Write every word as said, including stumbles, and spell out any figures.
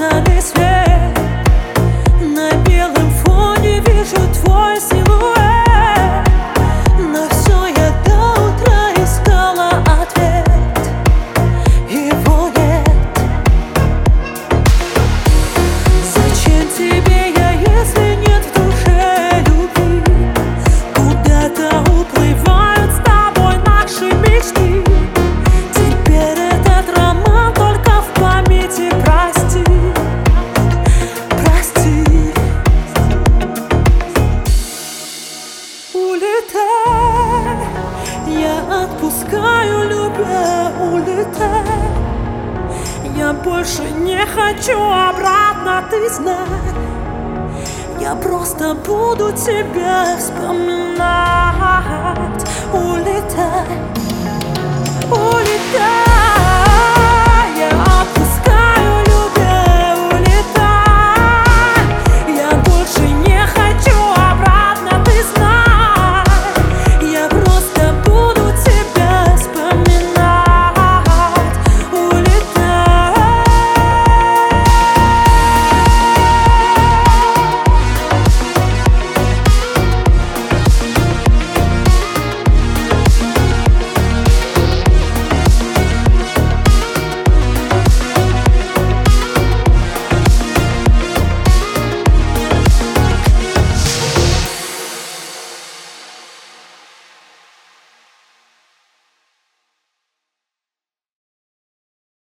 лазерный свет. На белом фоне вижу твой силуэт. На все я до утра искала ответ. Его нет. Зачем тебе я, если нет в душе любви? Куда-то уплывают с тобой наши мечты. Теперь этот роман только в памяти. Прости, прости. Улетай, я отпускаю, любя, улетай. Я больше не хочу обратно, ты знай. Я просто буду тебя вспоминать. Улетай, улетай.